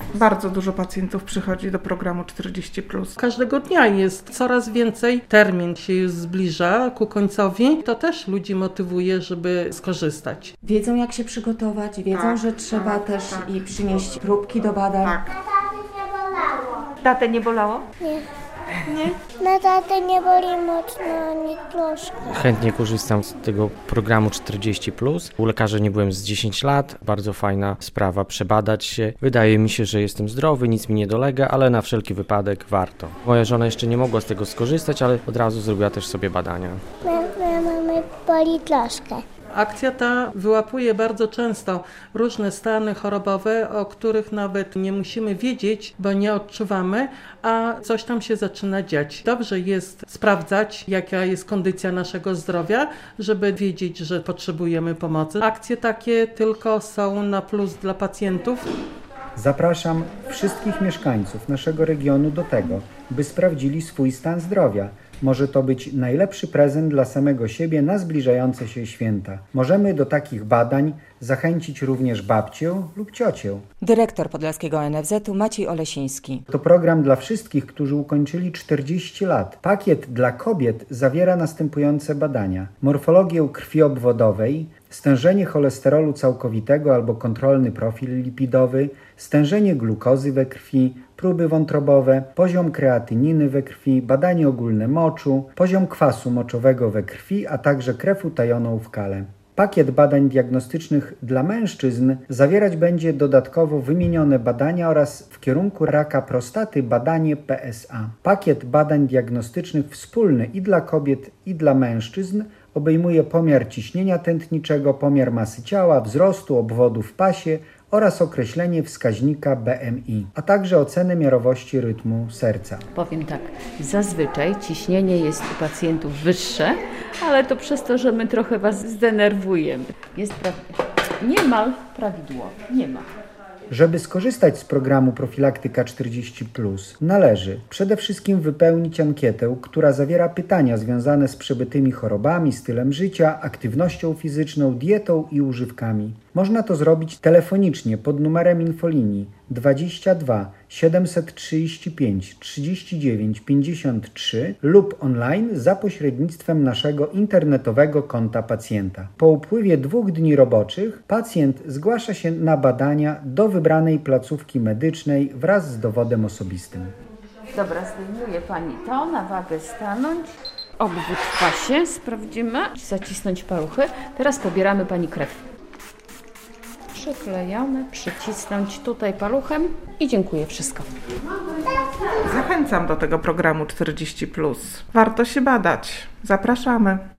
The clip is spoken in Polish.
Bardzo dużo pacjentów przychodzi do programu 40+. Każdego dnia jest coraz więcej, termin się już zbliża ku końcowi. To też ludzi motywuje, żeby skorzystać. Wiedzą, jak się przygotować, wiedzą, że trzeba też i przynieść próbki do badań. Tatę nie bolało? Nie. Na tatę nie boli mocno ani troszkę. Chętnie korzystam z tego programu 40+. U lekarza nie byłem z 10 lat. Bardzo fajna sprawa, przebadać się. Wydaje mi się, że jestem zdrowy, nic mi nie dolega, ale na wszelki wypadek warto. Moja żona jeszcze nie mogła z tego skorzystać, ale od razu zrobiła też sobie badania. Moja mama boli troszkę. Akcja ta wyłapuje bardzo często różne stany chorobowe, o których nawet nie musimy wiedzieć, bo nie odczuwamy, a coś tam się zaczyna dziać. Dobrze jest sprawdzać, jaka jest kondycja naszego zdrowia, żeby wiedzieć, że potrzebujemy pomocy. Akcje takie tylko są na plus dla pacjentów. Zapraszam wszystkich mieszkańców naszego regionu do tego, by sprawdzili swój stan zdrowia. Może to być najlepszy prezent dla samego siebie na zbliżające się święta. Możemy do takich badań zachęcić również babcię lub ciocię. Dyrektor Podlaskiego NFZ-u Maciej Olesiński. To program dla wszystkich, którzy ukończyli 40 lat. Pakiet dla kobiet zawiera następujące badania: morfologię krwi obwodowej, stężenie cholesterolu całkowitego albo kontrolny profil lipidowy, stężenie glukozy we krwi, próby wątrobowe, poziom kreatyniny we krwi, badanie ogólne moczu, poziom kwasu moczowego we krwi, a także krew utajoną w kale. Pakiet badań diagnostycznych dla mężczyzn zawierać będzie dodatkowo wymienione badania oraz w kierunku raka prostaty badanie PSA. Pakiet badań diagnostycznych wspólny i dla kobiet, i dla mężczyzn obejmuje pomiar ciśnienia tętniczego, pomiar masy ciała, wzrostu obwodu w pasie oraz określenie wskaźnika BMI, a także ocenę miarowości rytmu serca. Powiem tak, zazwyczaj ciśnienie jest u pacjentów wyższe, ale to przez to, że my trochę Was zdenerwujemy. Jest niemal prawidłowo, niemal. Żeby skorzystać z programu Profilaktyka 40+, należy przede wszystkim wypełnić ankietę, która zawiera pytania związane z przebytymi chorobami, stylem życia, aktywnością fizyczną, dietą i używkami. Można to zrobić telefonicznie pod numerem infolinii 22 735 39 53 lub online za pośrednictwem naszego internetowego konta pacjenta. Po upływie 2 dni roboczych pacjent zgłasza się na badania do wybranej placówki medycznej wraz z dowodem osobistym. Dobra, zdejmuje Pani to, na wagę stanąć, obwód w pasie sprawdzimy, zacisnąć paluchy. Teraz pobieramy Pani krew. Przyklejamy, przycisnąć tutaj paluchem i dziękuję, wszystko. Zachęcam do tego programu 40+. Warto się badać. Zapraszamy.